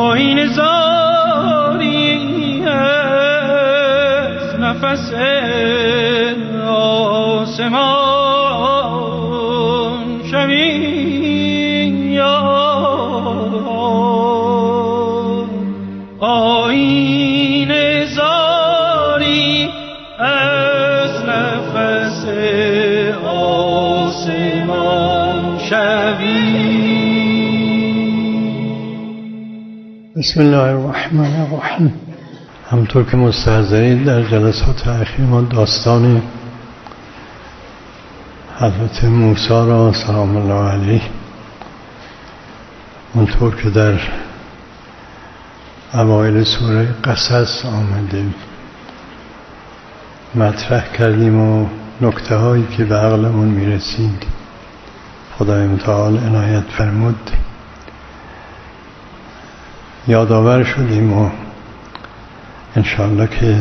آینه زاری از نفس آسمان شوی آینه زاری از نفس آسمان شوی. بسم الله الرحمن الرحیم. همطور که مستحضرین در جلسات اخیر ما داستان حضرت موسی را سلام الله علیه اونطور که در اوایل سوره قصص آمده مطرح کردیم و نکته هایی که به عقلمون میرسید خدای متعال عنایت فرمود یادآور شدیم و انشاءالله که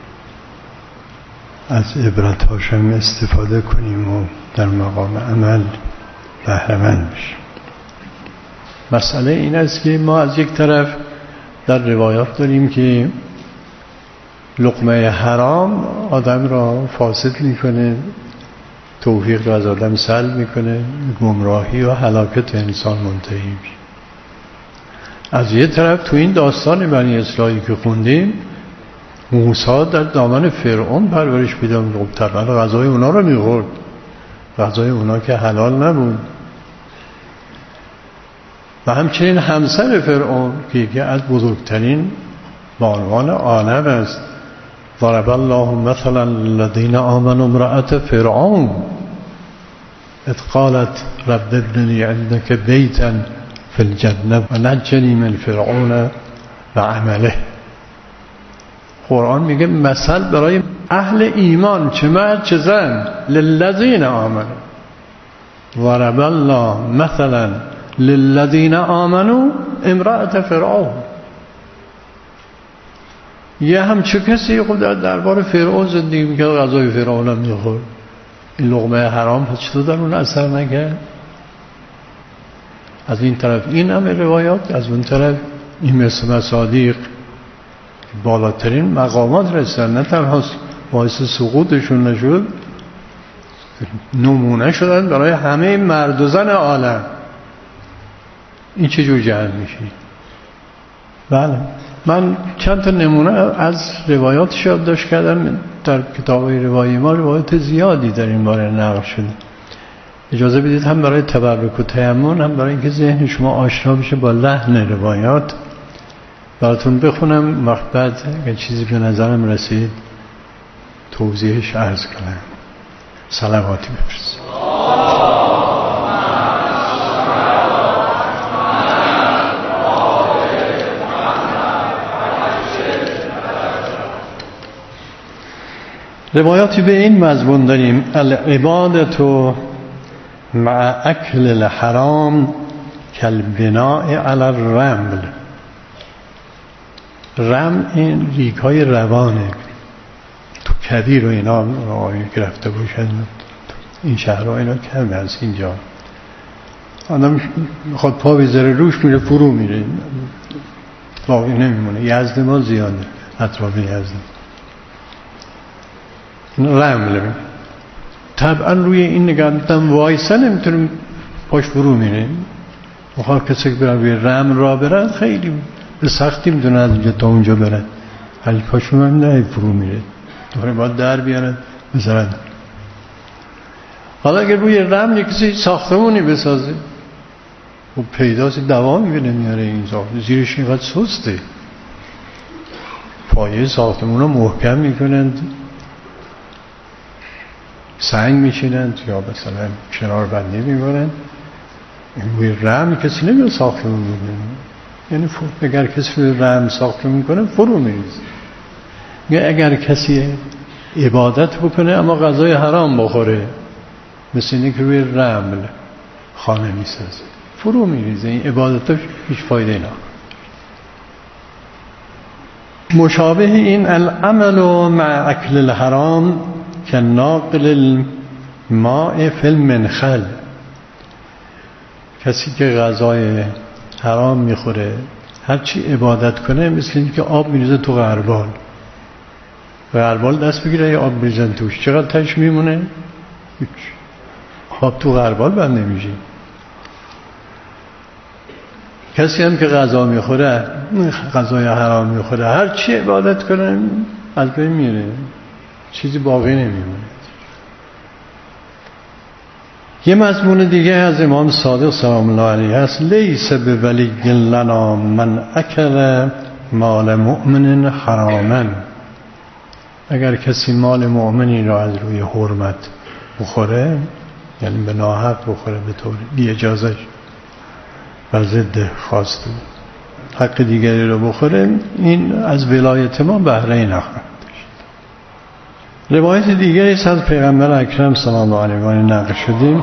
از عبرت‌هاش هم استفاده کنیم و در مقام عمل بهره‌مند بشیم. مسئله این است که ما از یک طرف در روایات داریم که لقمه حرام آدم را فاسد میکنه، توفیق را از آدم سلب میکنه، گمراهی و هلاکت انسان منتهی میشه. از یک طرف تو این داستان بنی اسرائیل که خوندیم موسی در دامن فرعون پرورش پیدا می‌کرد، طبعا غذای اونا رو می‌خورد، غذای اونا که حلال نبود. و همچنین همسر فرعون که یکی از بزرگترین بانوان عالم است. ضرب الله مثلا للذین آمنوا امرأة فرعون اذ قالت رب ابن لی عندك بیتا فی الجنة و نجنی من فرعون و عمله. قرآن میگه مثل برای اهل ایمان، چه مرد چه زن، للذین آمنوا. ضرب الله مثلا للذین آمنوا امرأة فرعون. یه همچه کسی خود در دربار فرعون زندگی میکرد، غذای فرعون هم میخورد. این لقمه حرام پس چطور در اون اثر نکرد؟ از این طرف این همه روایات، از اون طرف این مثل مصادیق بالاترین مقامات رسن، نه تنها باعث سقوطشون نشد، نمونه شدن برای همه مرد و زن عالم. این چجور جمع میشه؟ بله، من چند تا نمونه از روایات یادداشت کردم. در کتاب روایی ما روایات زیادی در این باره نقل شده. اجازه بدید هم برای تبرک و تیمم، هم برای اینکه ذهن شما آشنا بشه با لحن روایات براتون بخونم، وقت بعد اگه چیزی به نظرم رسید توضیحش عرض کنم. صلواتی بفرست. روایاتی به این مضمون داریم: العبادة مع اکل الحرام کالبناء علی الرمل. رمل این ریگ های روانه، تو کویر و اینا آقایی که رفته باشن این شهرها اینا کمه از اینجا. آدم میخواد پا بذاره روش میره فرو میره، باقی نمیمونه. یزد ما زیاده، اطراف یزد این رمل. طبعا روی این نگردم وایسا نمیتونیم، پاش فرو میره. میخواد کسی که برن روی رمل را برن خیلی به سختی میتونه از اینجا تا اونجا برن، ولی پاشون هم نه فرو میره، دوباره باید در بیارن بذارن. حالا اگر روی رمل کسی ساختمونی بسازه و پیداست دوامی به نمیاره، این ساختمون زیرش اینقدر سسته، پایه ساختمون رو محکم میکنند، سنگ میشینند یا مثلا کنار بندی میکنند. روی رمل کسی نمیاد ساختمون میکنه، یعنی اگر کسی روی رمل ساختمون میکنه فرو میریزه. اگر کسی عبادت بکنه اما غذای حرام بخوره، مثل اینکه روی رمل خانه میسازه، فرو میریزه. این عبادتش هیچ فایده نداره. مشابه این العمل مع اکل الحرام که ناقل الماء فی المنخل. کسی که غذای حرام میخوره، هرچی عبادت کنه مثل این که آب میریزه تو غربال، غربال دست بگیره یا آب میریزن توش، چقدر تش میمونه؟ هیچ. آب تو غربال بند نمیشه. کسی هم که غذا میخوره، غذای حرام میخوره، هر چی عبادت کنه از بین میره، چیزی باقی نمیمونه. یه مضمون دیگه از امام صادق سلام الله علیه هست: لیس بولی لنا من اکل مال مؤمن حراما. اگر کسی مال مؤمنی را از روی حرمت بخوره، یعنی به ناحق بخوره، به طور بی اجازه و ضد خواست حق دیگری رو بخوره، این از ولایت ما بهره نخواهد داشت. روایت دیگری است از پیغمبر اکرم صلی الله علیه و آله نقل شدیم: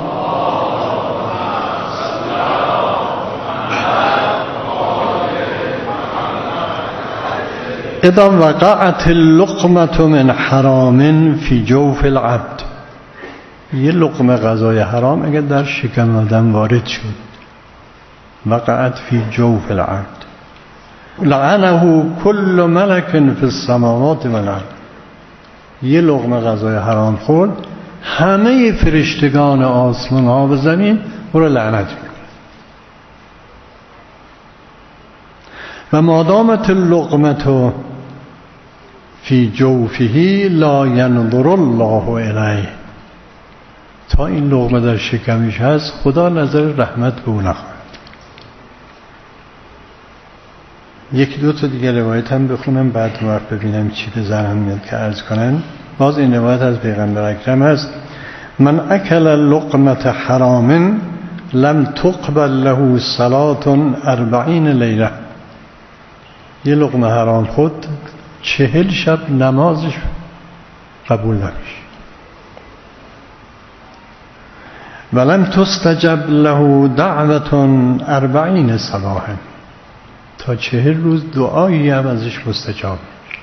اذا وقعت اللقمة من حرام فی جوف العبد. یه لقمه غذای حرام اگر در شکم آدم وارد شد، وقعت فی جوف العبد لعنه کل ملک فی السماوات والارض. یه لقمه غذای حرام خورد، همه فرشتگان آسمان ها و زمین او را لعنت میکنه. و مادامت اللقمه فی جوفه لا ینظر الله الیه. تا این لقمه در شکمش هست خدا نظر رحمت به او نخواهد. یکی دو تا دیگه روایت هم بخونم بعد وقت ببینم چی به ذهنم میاد که عرض کنن. باز این روایت از پیغمبر اکرم هست: من اکل لقمه حرام لم تقبل له صلاة 40 لیله. یه لقمه حرام خود 40 شب نمازش قبول نمیشه. ولم تستجب له دعوة 40 صباحا. تا 40 روز دعایی هم ازش مستجاب.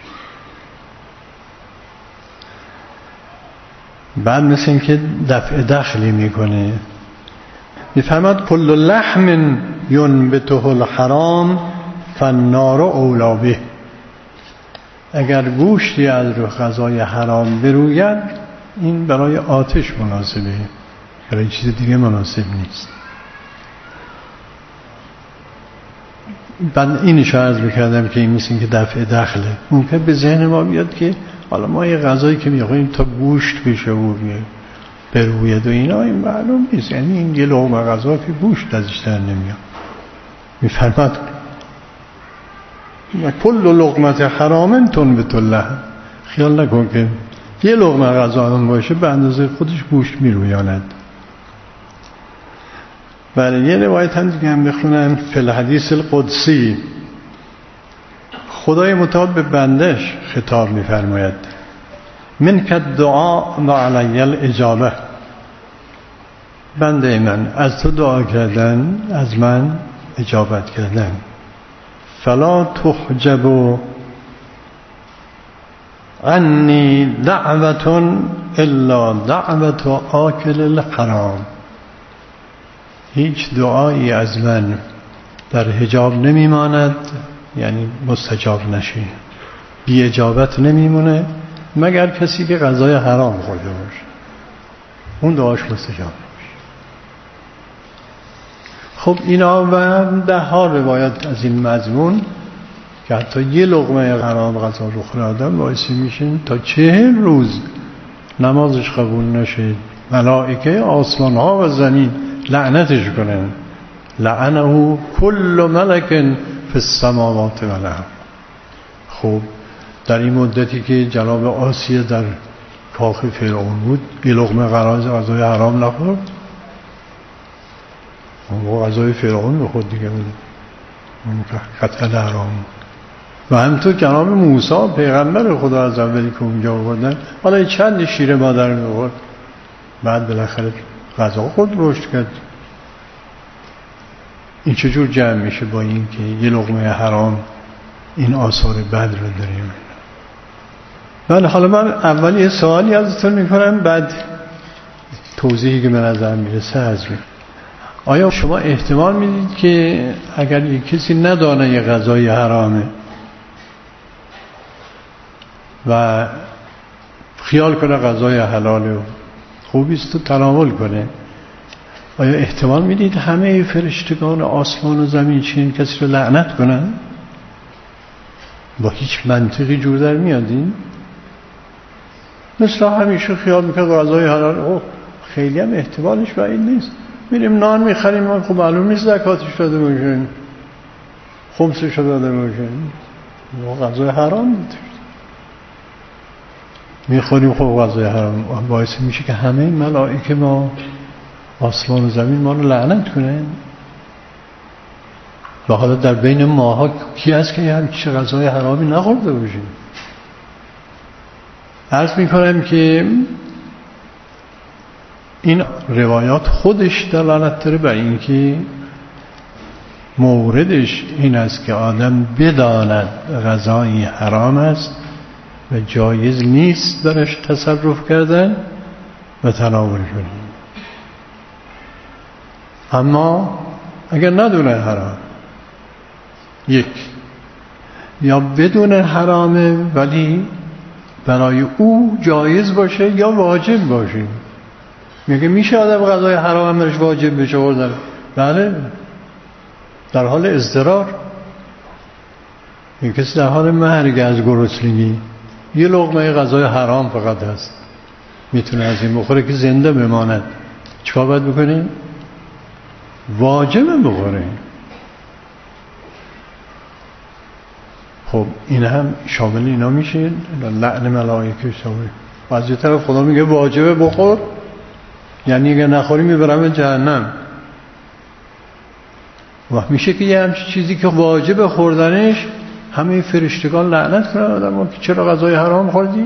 بعد مثل این که دفع دخلی میکنه. میفرماد کل لحم ینبته الحرام فالنار اولی به. اگر گوشتی از رو غذای حرام بروید، این برای آتش مناسبه، برای چیز دیگه مناسب نیست. بعد اینش عرض بکردم که این مثل این که دفع دخله. ممکن به ذهن ما بیاد که حالا ما یه غذایی که میخواییم تا گوشت بشه و بروید و اینا، این معلوم نیست، یعنی این یه لقمه غذا که گوشت ازش در نمیاد. میفرماد و کل لقمت حرام تنبت اللحم. خیال نکن که یه لقمه غذا هم باشه به اندازه خودش گوشت میرویاند. بله. یه روایت هم دیگه هم بخونم. فی الحدیث القدسی خدای متعال به بندش خطاب میفرماید: من که دعا و علی الاجابه. بنده من، از تو دعا کردن، از من اجابت کردن. فلا تحجب عنی دعوة الا دعوة آکل الحرام. هیچ دعایی از من در حجاب نمیماند، یعنی مستجاب نشه، بی اجابت نمیمونه، مگر کسی که غذای حرام خورده باشه، اون دعاش مستجاب نمیشه. خب اینا و 10 روایت از این مضمون که حتی یه لقمه حرام غذا رو خوره آدم باعث میشن تا 40 روز نمازش قبول نشه، ملائکه آسمان ها و زمین لعنتش کنن. لعنه کل ملک فی السماوات والارض. خب در این مدتی که جناب آسیه در کاخ فرعون بود، یه لقمه غذای حرام نخورد. اون غذای فرعون بخورد دیگه بود، اون قطعا حرام. و همینطور جناب موسی پیغمبر خدا از اولی که اونجا بردن، حالا چند شیر مادر میخورد، بعد بالاخره غذا خود رشد کرد. این چجور جمع میشه با این که یه لقمه حرام این آثار بد رو داریم؟ بله. حالا من اول یه سوالی ازتون میکنم، بعد توضیحی که به نظر میرسه از آیا شما احتمال میدید که اگر یک کسی ندانه یه غذای حرامه و خیال کنه غذای حلاله و خوبیست و تناول کنه، آیا احتمال میدید همه فرشتگان آسمان و زمین چنین کسی رو لعنت کنن؟ با هیچ منطقی جور در میادین؟ مثل همیشه خیال میکنه غذای حلال، خیلی هم احتمالش بعید نیست. میریم نان میخریم، خب معلوم نیست زکاتش داده باشن، خمسش داده باشن، غذای حرام داده میخوریم، خب غذای حرام باعث میشه که همه ملائکه ما آسمان و زمین ما رو لعنت کنه. و حالا در بین ماها کی هست که همچین غذای حرامی نخورده باشه؟ عرض میکنم که این روایات خودش دلالت داره بر این که موردش این است که آدم بداند غذای حرام است و جایز نیست درش تصرف کردن و تناول کنه. اما اگر ندونه حرام، یک یا بدون حرامه ولی برای او جایز باشه یا واجب باشه، میگه میشه آدم غذای حرام همش واجب بشه خوردن؟ بله، در حال اضطرار. این کسی در حال مرگ از گرسنگی یه لقمه غذای حرام فقط هست، میتونه از این بخوره که زنده بماند، چیکار باید بکنه؟ واجبه بخوره. خب این هم شامل اینا میشه، لعن ملائکه شامل. از یه طرف خدا میگه واجبه بخور، یعنی اگه نخوری میبرم جهنم. و میشه که یه همچین چیزی که واجب خوردنش همه فرشتگان لعنت کنن آدم که چرا غذای حرام خوردی؟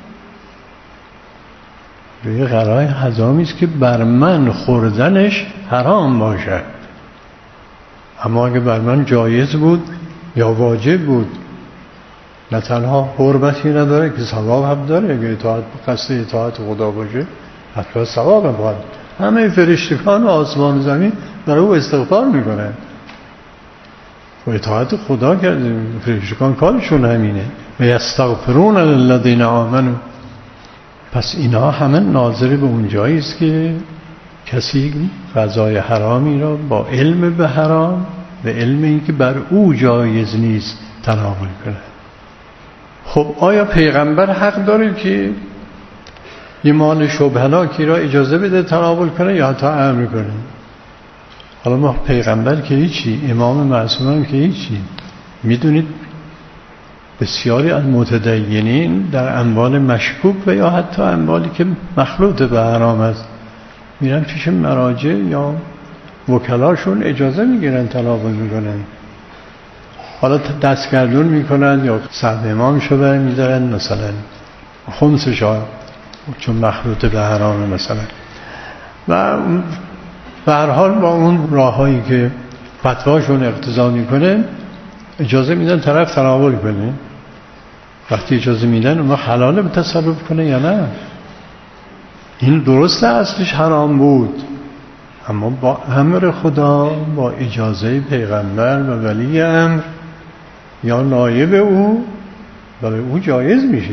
یه غذای حرامی است که بر من خوردنش حرام باشد، اما اگه بر من جایز بود یا واجب بود، نه تنها حرمتی نداره که ثواب هم داره، اگه اطاعت قصد اطاعت خدا باشه حتما ثواب هم باید. همه فرشتگان آسمان و زمین برای او استغفار میکنن و اطاعت خدا کرده. فرشتگان کارشون همینه، و یستغفرون للذین آمنوا. پس اینا همه ناظر به اون جایی است که کسی غذای حرامی را با علم به حرام، به علم این که بر او جایز نیست، تناول کنه. خب آیا پیغمبر حق داره که یه مال شبهناکی را اجازه بده تناول کنه یا حتی امر کنه؟ حالا ما پیغمبر که هیچی، امام معصوم که هیچی. میدونید بسیاری از متدینین در اموال مشکوک و یا حتی اموالی که مخلوط به حرام است میرن پیش مراجع یا وکلاشون اجازه میگیرن تناول میکنن. حالا دستگردون میکنن یا سهم امام شده میدارن، مثلا خمسش ها چون مخلوط به حرامه مثلا. و به هر حال با اون راههایی که فتواشون اقتضا میکنه اجازه میدن طرف تناول کنه. وقتی اجازه میدن اون حلاله به تصرف کنه یا نه. این درسته اصلش حرام بود، اما با امر خدا، با اجازه پیغمبر و ولی امر یا نایب او، برای او جایز میشه.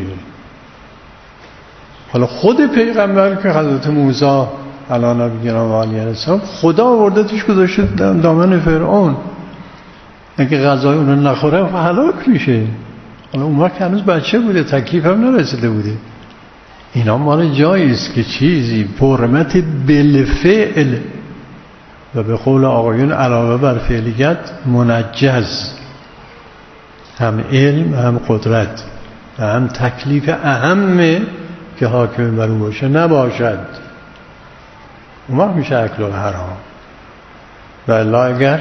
حالا خود پیغمبر که حضرت موسی علی نبینا و علیه السلام خدا آوردتش گذاشته دامن فرعون، اگه غذای اون رو نخوره هلاک میشه. حالا اون وقت هنوز بچه بوده، تکلیف هم نرسیده بوده. اینا مال جایی است که چیزی حرمت بالفعل و به قول آقایون علاوه بر فعلیت منجز، هم علم هم قدرت و هم تکلیف اهمه که حاکم بر اون باشه نباشد، اون وقت میشه اکل حرام. و الا اگر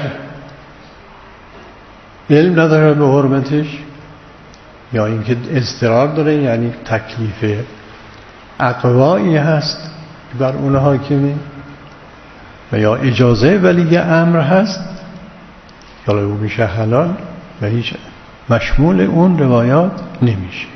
علم نداره به حرمتش یا اینکه اضطرار داره، یعنی تکلیف اقوایی هست بر اون حاکمه و یا اجازه ولی امر هست، یا او میشه حلال و هیچ مشمول اون روایات نمیشه.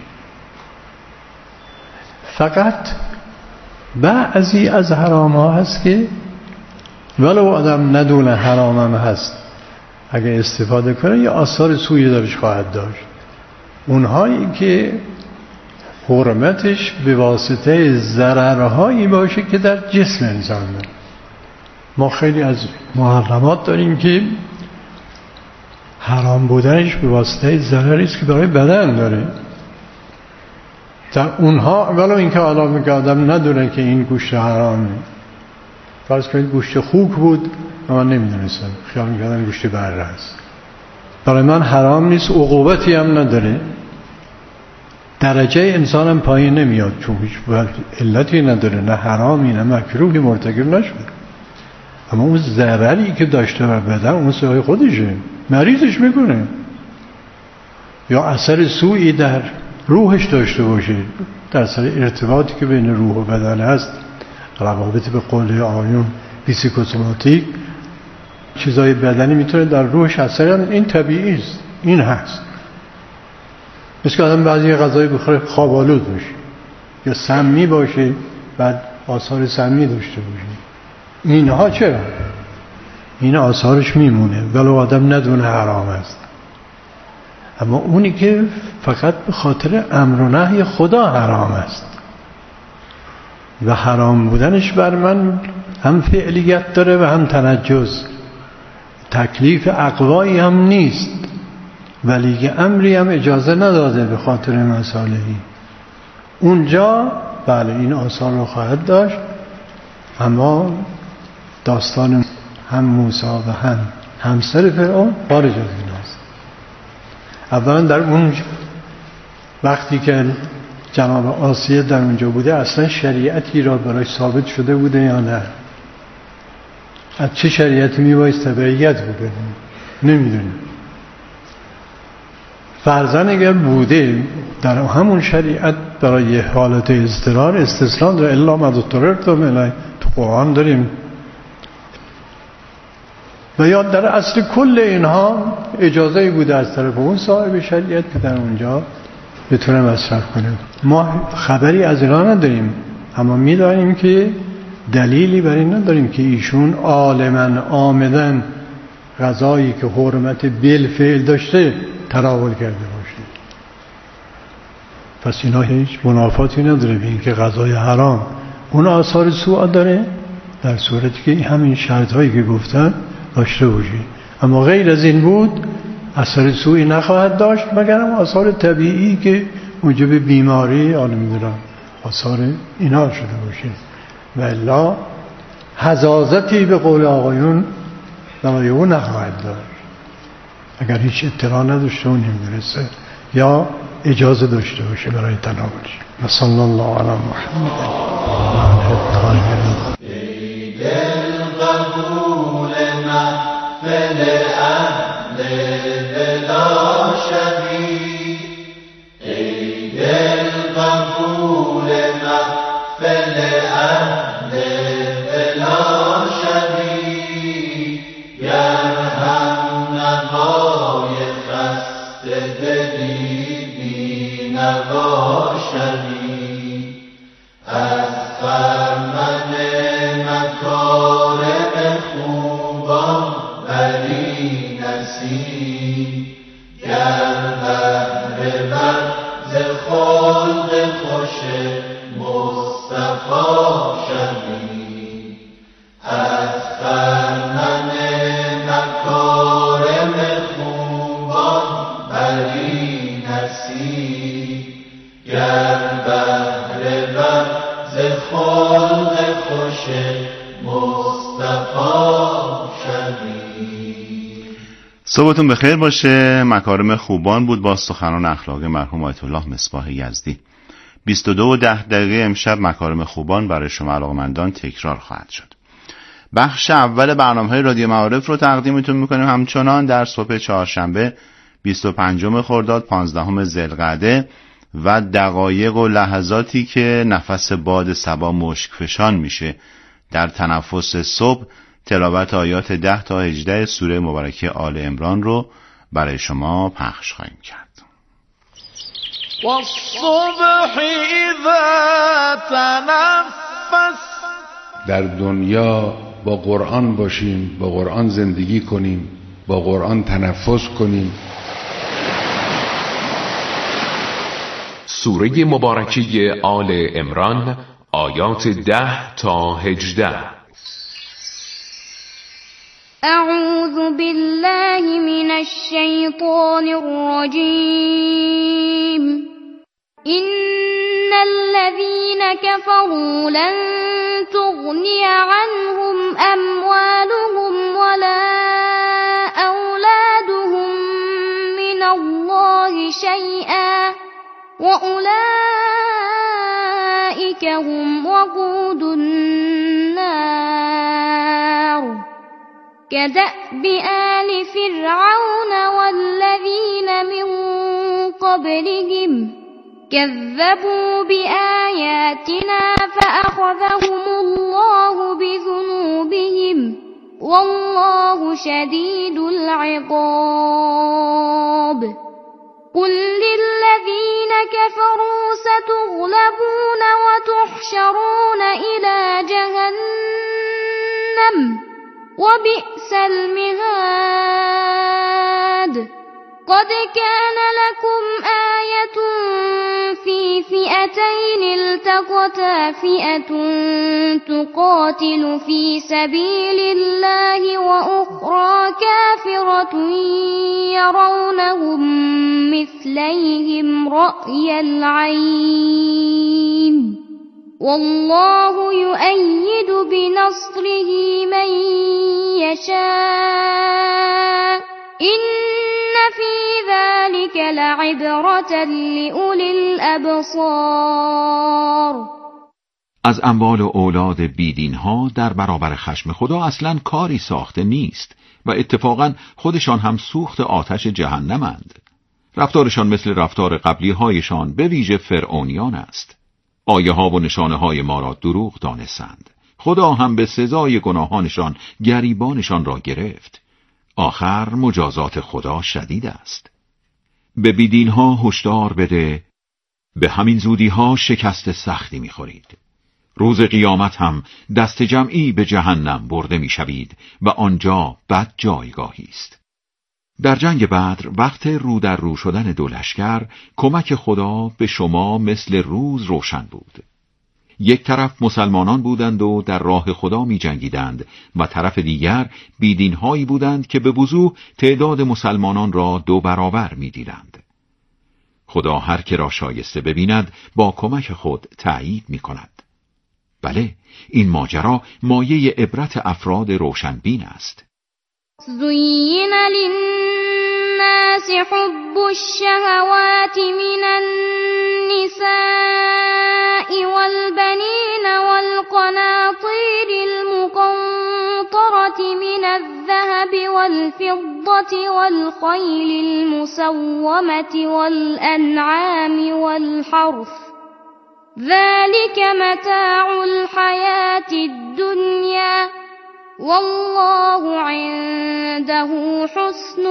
فقط بعضی از حرام ها هست که ولو آدم ندونه حرامم هست اگه استفاده کنه یه آثار سوی درش خواهد داشت. اونهایی که حرمتش به واسطه ضررهایی باشه که در جسم انسان داره. ما خیلی از محرمات داریم که حرام بودنش به واسطه ضرری است که برای بدن داره. در اونها ولو اینکه آدم که آدم ندونه که این گوشت حرامه، فرض کنید گوشت خوک بود من نمیدونستم، خیال میکردم گوشت بره است، برای من حرام نیست، عقوبتی هم نداره، درجه انسانم پایین نمیاد چون هیچ علتی نداره، نه حرامی نه مکروهی مرتکب نشده. اما اون ضرری که داشته بر بدن اون سایه خودشه، مریضش میکنه یا اثر سوئی در روحش داشته باشه، در اثر ارتباطی که بین روح و بدن هست، روابط به قول آیون فیزیکوسوماتیک، چیزای بدنی میتونه در روحش اثر، این طبیعی است، این هست. مثل که آدم بعضی غذای بخوره خواب آلود میشه یا سمی باشه بعد آثار سمی داشته باشه. اینها چرا؟ این آثارش میمونه ولو آدم ندونه حرام است. اما اونی که فقط به خاطر امر و نهی خدا حرام است و حرام بودنش بر من هم فعلیت داره و هم تنجز، تکلیف اقوایی هم نیست، ولی امری هم اجازه نداده به خاطر مسائلی. اونجا بله این آثار رو خواهد داشت. اما داستان هم موسی و هم همسر فرعون خارج از این است. اولا در اون وقتی که جناب آسیه در اونجا بوده اصلا شریعتی را برای ثابت شده بوده یا نه؟ از چه شریعتی میبایست تبعیت بکنه؟ نمیدونیم. فرضاً اگر بوده در همون شریعت برای حالت اضطرار استثناء داره، الا ما اضطررتم الیه تو قرآن داریم. و یا در اصل کل اینها اجازه بوده از طرف اون صاحب شریعت که در اونجا بتونه مصرف کنه. ما خبری از اینا نداریم، اما می‌دانیم که دلیلی برای این نداریم که ایشون عالماً عامداً غذایی که حرمت بالفعل داشته تناول کرده باشه. پس اینا هیچ منافاتی نداره به این که غذای حرام اون آثار سوء داره در صورتی که همین شرطهایی که گفتن داشته باشه. اما غیر از این بود اثر سوئی نخواهد داشت مگر هم آثار طبیعی که موجب بیماری نمیدونم آثار اینا شده باشه. و الا حزازتی به قول آقایون برای اون نخواهد داشت اگر هیچ اطلاع نداشته و نمیدونسته یا اجازه داشته باشه برای تناولش. و صلی الله علی محمد و آله الطاهرین. صبحتون بخیر باشه. مکارم خوبان بود با سخنان اخلاقی مرحوم آیت الله مصباح یزدی. 22:10 امشب مکارم خوبان برای شما علاقه‌مندان تکرار خواهد شد. بخش اول برنامه‌های رادیو معارف رو تقدیمتون می‌کنیم همچنان در صبح چهارشنبه 25 خرداد 15 ذوالقعده و دقایق و لحظاتی که نفس باد صبا مشکفشان میشه در تنفس صبح تلاوت آیات 10 تا 18 سوره مبارکه آل عمران رو برای شما پخش خواهیم کرد. والصبح اذا تنفس. در دنیا با قرآن باشیم، با قرآن زندگی کنیم، با قرآن تنفس کنیم. سوره مبارکه آل عمران آیات 10 تا 18. اعوذ بالله من الشیطان الرجیم. إن الذين كفروا لن تغني عنهم أموالهم ولا أولادهم من الله شيئا وأولئك هم وقود النار. كدأب آل فرعون والذين من قبلهم كذبوا بآياتنا فأخذهم الله بذنوبهم والله شديد العقاب. قل للذين كفروا ستغلبون وتحشرون إلى جهنم وبئس المهاد. قد كان لكم آية في فئتين التقتا فئة تقاتل في سبيل الله وأخرى كافرة يرونهم مثليهم رأي العين والله يؤيد بنصره من يشاء. إن في ذلك لعبرة لأولي الأبصار. از اموال و اولاد بیدین ها در برابر خشم خدا اصلاً کاری ساخته نیست و اتفاقاً خودشان هم سوخت آتش جهنمند. رفتارشان مثل رفتار قبلی هایشان به ویژه فرعونیان است. آیه ها و نشانه های ما را دروغ دانستند. خدا هم به سزای گناهانشان گریبانشان را گرفت. آخر مجازات خدا شدید است. به بیدین ها هشدار بده، به همین زودی ها شکست سختی می‌خورید. روز قیامت هم دست جمعی به جهنم برده می‌شوید و آنجا بد جایگاهی است. در جنگ بدر وقت رو در رو شدن دو لشکر کمک خدا به شما مثل روز روشن بود. یک طرف مسلمانان بودند و در راه خدا می جنگیدند و طرف دیگر بیدینهایی بودند که به وضوح تعداد مسلمانان را 2 برابر می دیدند. خدا هر که را شایسته ببیند با کمک خود تأیید می کند. بله، این ماجرا مایه عبرت افراد روشنبین است. زین للناس حب الشهوات من النساء والبنين والقناطير المقنطرة من الذهب والفضة والخيل المسومة والأنعام والحرث ذلك متاع الحياة الدنيا والله عنده حسن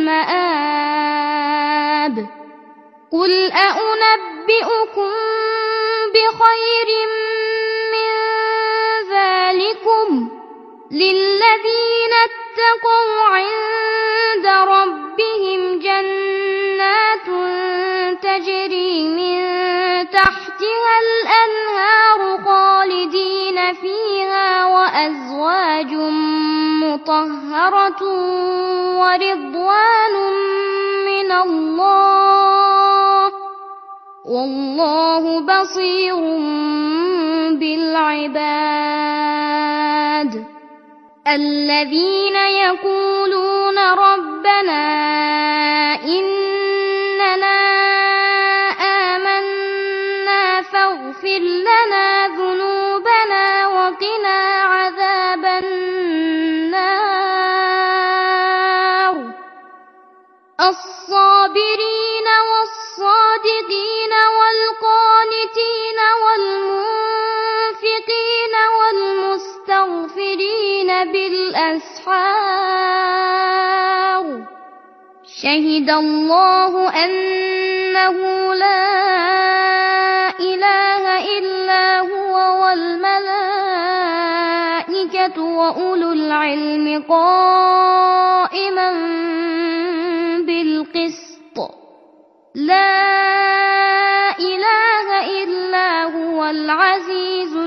المآب. قل أنبئكم بخير من ذلكم للذين اتقوا عند ربهم جنات تجري من تحتها الأنهار خالدين فيها وأزواج مطهرة ورضوان من الله والله بصير بالعباد. الذين يقولون ربنا إننا آمنا فاغفر لنا ذنوبنا وقنا عذاب النار. الصابرين والصادقين والقانتين والمنفقين والمستغفرين بالأسحار. شهد الله أنه لا إله إلا هو والملائكة وأولو العلم قائما بالقسط لا إله إلا هو العزیز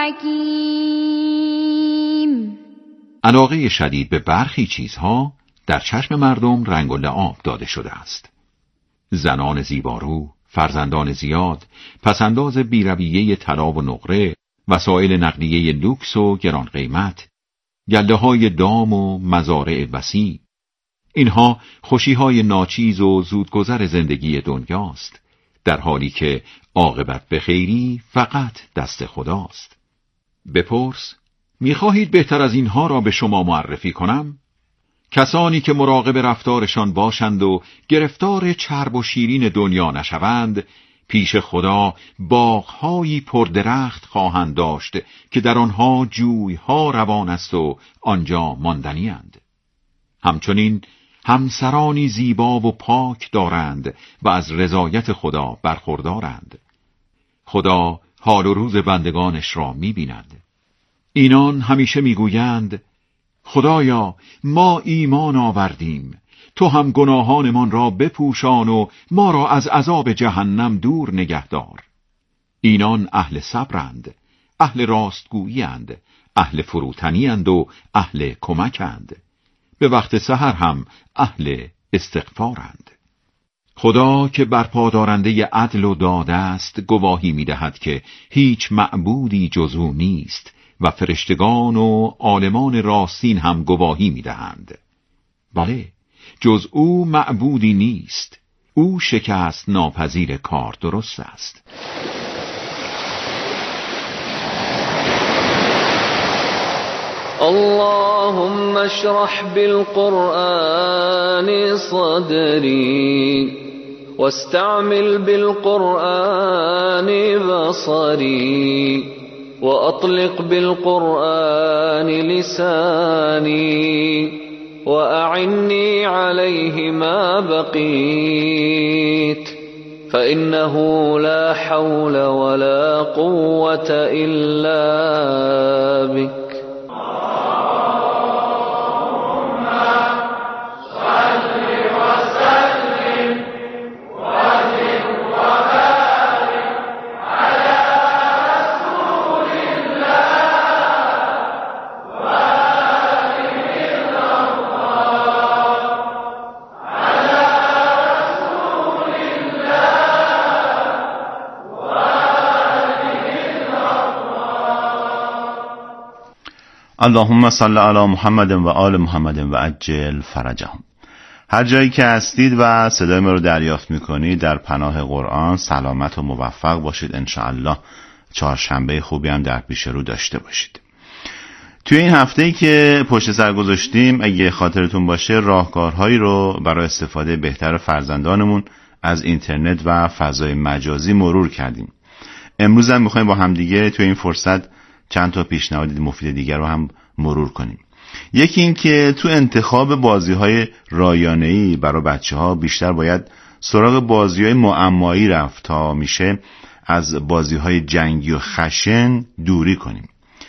الحکیم. علاقه شدید به برخی چیزها در چشم مردم رنگ و لعاب داده شده است. زنان زیبارو، فرزندان زیاد، پسنداز بی‌رویه طلا و نقره، وسایل نقلیه لوکس و گران قیمت، گله‌های دام و مزارع وسیع، اینها خوشی‌های ناچیز و زودگذر زندگی دنیاست، در حالی که عاقبت به خیری فقط دست خداست. بپرس، می‌خواهید بهتر از اینها را به شما معرفی کنم؟ کسانی که مراقب رفتارشان باشند و گرفتار چرب و شیرین دنیا نشوند، پیش خدا باغ‌هایی پردرخت خواهند داشت که در آنها جوی‌ها روان است و آنجا ماندنی اند. همچنین همسرانی زیبا و پاک دارند و از رضایت خدا برخوردارند. خدا حال و روز بندگانش را می‌بیند. اینان همیشه می‌گویند خدایا ما ایمان آوردیم، تو هم گناهانمان را بپوشان و ما را از عذاب جهنم دور نگهدار. اینان اهل صبرند، اهل راستگویی‌اند، اهل فروتنی‌اند و اهل کمک‌اند. به وقت سحر هم اهل استغفارند. خدا که برپادارنده عدل و داد است گواهی می‌دهد که هیچ معبودی جز او نیست و فرشتگان و عالمان راستین هم گواهی می‌دهند. بله، جز او معبودی نیست. او شکست ناپذیر کار درست است. اللهم اشرح بالقرآن صدري واستعمل بالقرآن بصري وأطلق بالقرآن لساني وأعني عليه ما بقيت فإنه لا حول ولا قوة إلا بك. اللهم صل علی محمد و آل محمد و عجل فرجهم. هر جایی که هستید و صدای ما رو دریافت میکنید در پناه قرآن سلامت و موفق باشید. انشاءالله چهارشنبه خوبی هم در پیش رو داشته باشید. توی این هفته‌ای که پشت سر گذاشتیم اگه خاطرتون باشه راهکارهایی رو برای استفاده بهتر فرزندانمون از اینترنت و فضای مجازی مرور کردیم. امروز هم میخوایم با همدیگه توی این فرصت چند تا پیشنهاد مفید دیگر رو هم مرور کنیم. یکی این که تو انتخاب بازی‌های رایانه‌ای برای بچه‌ها بیشتر باید سراغ بازی‌های معمایی رفت تا میشه از بازی‌های جنگی و خشن دوری کنیم.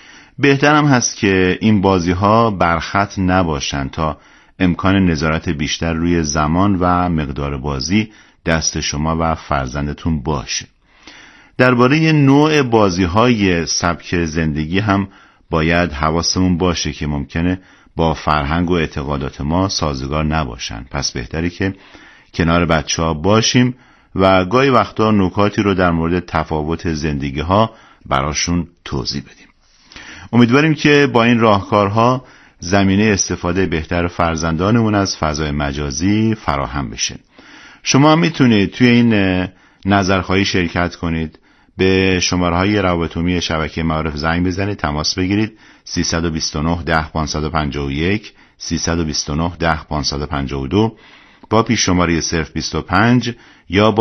بهتر هم هست که این بازی‌ها برخط نباشن تا امکان نظارت بیشتر روی زمان و مقدار بازی دست شما و فرزندتون باشه. درباره نوع بازی‌های سبک زندگی هم باید حواسمون باشه که ممکنه با فرهنگ و اعتقادات ما سازگار نباشن. پس بهتره که کنار بچه‌ها باشیم و گاهی وقتا نکاتی رو در مورد تفاوت زندگی‌ها براشون توضیح بدیم. امیدواریم که با این راهکارها زمینه استفاده بهتر فرزندانمون از فضای مجازی فراهم بشه. شما هم میتونید توی این نظرخواهی شرکت کنید. به شماره‌های روابط شبکه معارف زنگ بزنید، تماس بگیرید 329 10 551 329 10 552 با پیش شماره 025 یا با